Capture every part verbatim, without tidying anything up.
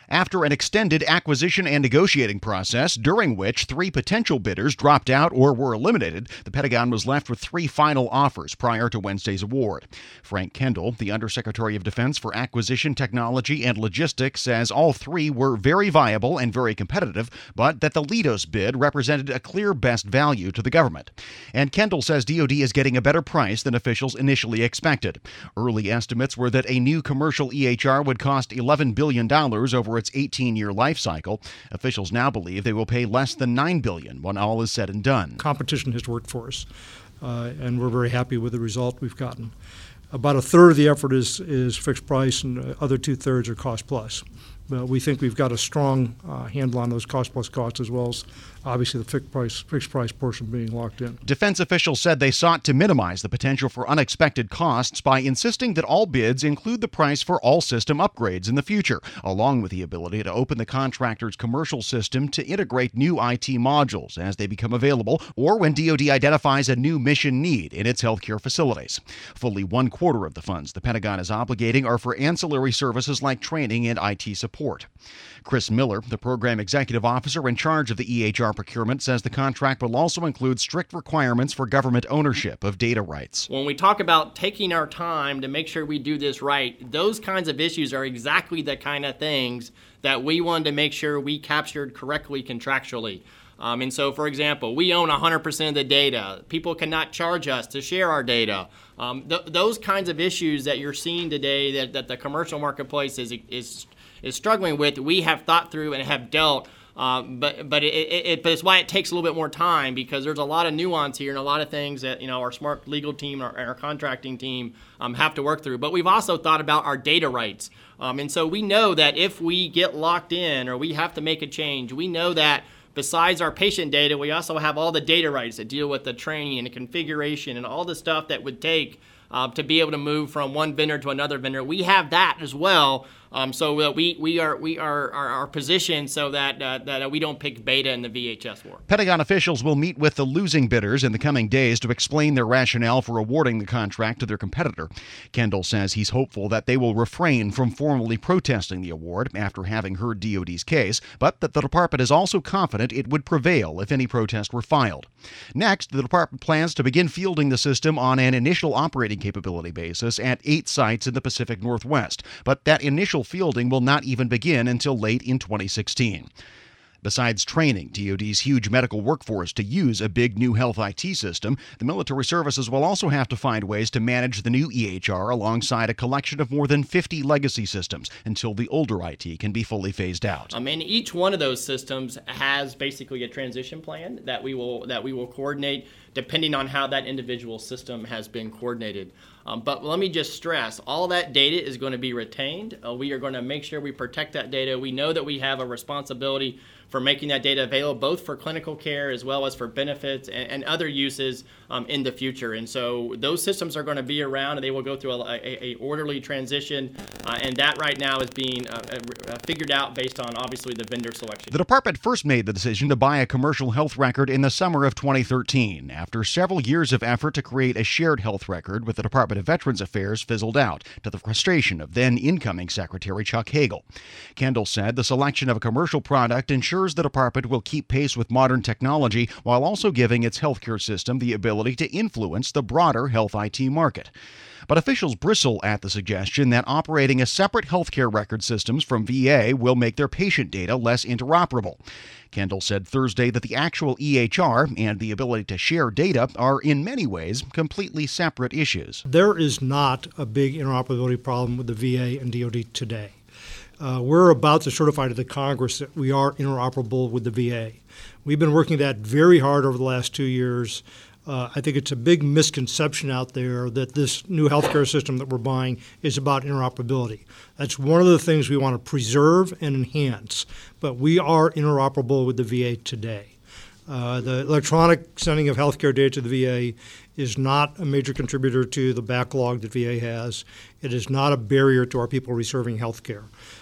after an extended acquisition and negotiating process during which three potential bidders dropped out or were eliminated. The Pentagon was left with three final offers prior to Wednesday's award. Frank Kendall, the Undersecretary of Defense for Acquisition, Technology, and Logistics, says all three were very viable and very competitive, but that the Leidos bid represented a clear best value to the government. And Kendall says D O D is getting a better price than officials initially expected. Early estimates were that a new commercial E H R would cost eleven billion dollars over its eighteen-year life cycle. Officials now believe they will pay less than nine billion dollars when all is said and done. Competition has worked for us, uh, and we're very happy with the result we've gotten. About a third of the effort is, is fixed price, and the other two-thirds are cost plus. But we think we've got a strong uh, handle on those cost plus costs, as well as obviously the fixed price, fixed price portion being locked in. Defense officials said they sought to minimize the potential for unexpected costs by insisting that all bids include the price for all system upgrades in the future, along with the ability to open the contractor's commercial system to integrate new I T modules as they become available or when D O D identifies a new mission need in its healthcare facilities. Fully one quarter of the funds the Pentagon is obligating are for ancillary services like training and I T support. Chris Miller, the program executive officer in charge of the E H R procurement, says the contract will also include strict requirements for government ownership of data rights. When we talk about taking our time to make sure we do this right, those kinds of issues are exactly the kind of things that we wanted to make sure we captured correctly contractually. Um, and so, for example, we own one hundred percent of the data. People cannot charge us to share our data. Um, th- those kinds of issues that you're seeing today that, that the commercial marketplace is, is, is struggling with, we have thought through and have dealt. Um, but but it, it, it but it's why it takes a little bit more time, because there's a lot of nuance here and a lot of things that, you know, our smart legal team and our, our contracting team um, have to work through. But we've also thought about our data rights, um, and so we know that if we get locked in or we have to make a change, we know that besides our patient data, we also have all the data rights that deal with the training and the configuration and all the stuff that would take uh, to be able to move from one vendor to another vendor. We have that as well. Um, so that we we are we are are, are positioned so that uh, that we don't pick beta in the V H S war. Pentagon officials will meet with the losing bidders in the coming days to explain their rationale for awarding the contract to their competitor. Kendall says he's hopeful that they will refrain from formally protesting the award after having heard D O D's case, but that the department is also confident it would prevail if any protest were filed. Next, the department plans to begin fielding the system on an initial operating capability basis at eight sites in the Pacific Northwest, but that initial fielding will not even begin until late in twenty sixteen. Besides training D O D's huge medical workforce to use a big new health I T system, the military services will also have to find ways to manage the new E H R alongside a collection of more than fifty legacy systems until the older I T can be fully phased out. I mean, each one of those systems has basically a transition plan that we will that we will coordinate depending on how that individual system has been coordinated. Um, but let me just stress, all that data is going to be retained. Uh, we are going to make sure we protect that data. We know that we have a responsibility for making that data available both for clinical care as well as for benefits and, and other uses um, in the future. And so those systems are going to be around, and they will go through a, a, a orderly transition. Uh, and that right now is being uh, uh, figured out based on, obviously, the vendor selection. The department first made the decision to buy a commercial health record in the summer of twenty thirteen, after several years of effort to create a shared health record with the Department of Veterans Affairs fizzled out, to the frustration of then incoming Secretary Chuck Hagel. Kendall said the selection of a commercial product ensures the department will keep pace with modern technology while also giving its healthcare system the ability to influence the broader health I T market. But officials bristle at the suggestion that operating a separate healthcare record systems from V A will make their patient data less interoperable. Kendall said Thursday that the actual E H R and the ability to share data are in many ways completely separate issues. There is not a big interoperability problem with the V A and D O D today. Uh, we're about to certify to the Congress that we are interoperable with the V A. We've been working that very hard over the last two years. Uh, I think it's a big misconception out there that this new healthcare system that we're buying is about interoperability. That's one of the things we want to preserve and enhance, but we are interoperable with the V A today. Uh, the electronic sending of healthcare data to the V A is not a major contributor to the backlog that V A has. It is not a barrier to our people receiving healthcare.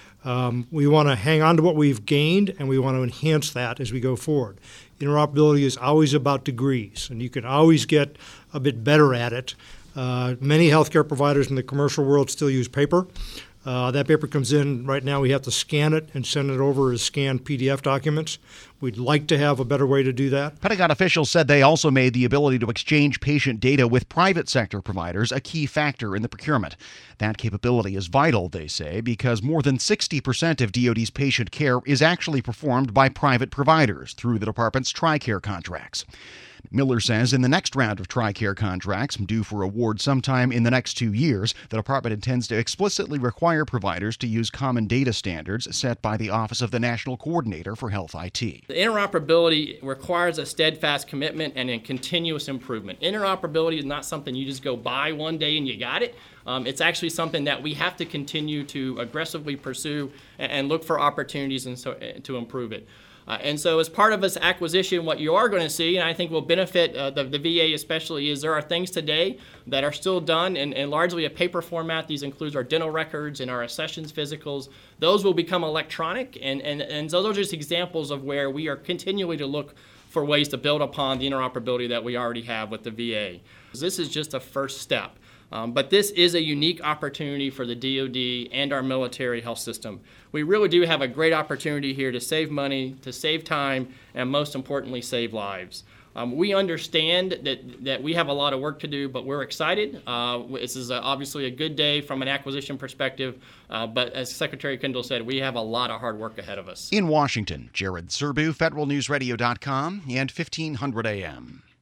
Um, we want to hang on to what we've gained, and we want to enhance that as we go forward. Interoperability is always about degrees, and you can always get a bit better at it. Uh, many healthcare providers in the commercial world still use paper. Uh, that paper comes in, right now we have to scan it and send it over as scanned P D F documents. We'd like to have a better way to do that. Pentagon officials said they also made the ability to exchange patient data with private sector providers a key factor in the procurement. That capability is vital, they say, because more than sixty percent of D O D's patient care is actually performed by private providers through the department's TRICARE contracts. Miller says in the next round of TRICARE contracts, due for award sometime in the next two years, the department intends to explicitly require providers to use common data standards set by the Office of the National Coordinator for Health I T. The interoperability requires a steadfast commitment and a continuous improvement. Interoperability is not something you just go buy one day and you got it. Um, it's actually something that we have to continue to aggressively pursue and, and look for opportunities and so, to improve it. Uh, and so as part of this acquisition, what you are going to see, and I think will benefit uh, the, the V A especially, is there are things today that are still done in, in largely a paper format. These include our dental records and our accessions physicals. Those will become electronic, and, and, and so those are just examples of where we are continually to look for ways to build upon the interoperability that we already have with the V A. This is just a first step. Um, but this is a unique opportunity for the D O D and our military health system. We really do have a great opportunity here to save money, to save time, and most importantly, save lives. Um, we understand that, that we have a lot of work to do, but we're excited. Uh, this is a, obviously a good day from an acquisition perspective, uh, but as Secretary Kendall said, we have a lot of hard work ahead of us. In Washington, Jared Serbu, Federal News Radio dot com and fifteen hundred A M.